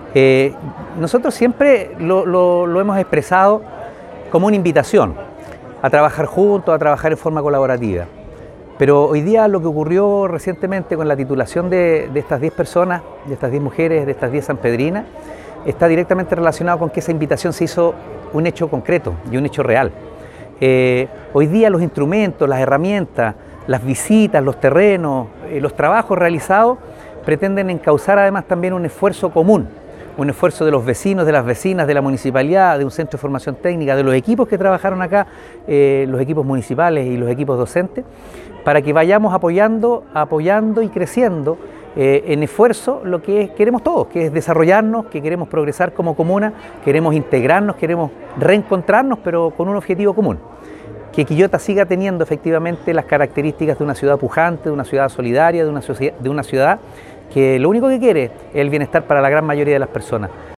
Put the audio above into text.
Eh, Nosotros siempre lo hemos expresado como una invitación a trabajar juntos, a trabajar en forma colaborativa. Pero hoy día lo que ocurrió recientemente con la titulación de estas 10 personas, de estas 10 mujeres, de estas 10 sanpedrinas, está directamente relacionado con que esa invitación se hizo un hecho concreto y un hecho real. Hoy día los instrumentos, las herramientas, las visitas, los terrenos, los trabajos realizados pretenden encauzar además también un esfuerzo común, un esfuerzo de los vecinos, de las vecinas, de la municipalidad, de un centro de formación técnica, de los equipos que trabajaron acá, los equipos municipales y los equipos docentes, para que vayamos apoyando y creciendo en esfuerzo lo que queremos todos, que es desarrollarnos, que queremos progresar como comuna, queremos integrarnos, queremos reencontrarnos, pero con un objetivo común. Que Quillota siga teniendo efectivamente las características de una ciudad pujante, de una ciudad solidaria, de una ciudad que lo único que quiere es el bienestar para la gran mayoría de las personas.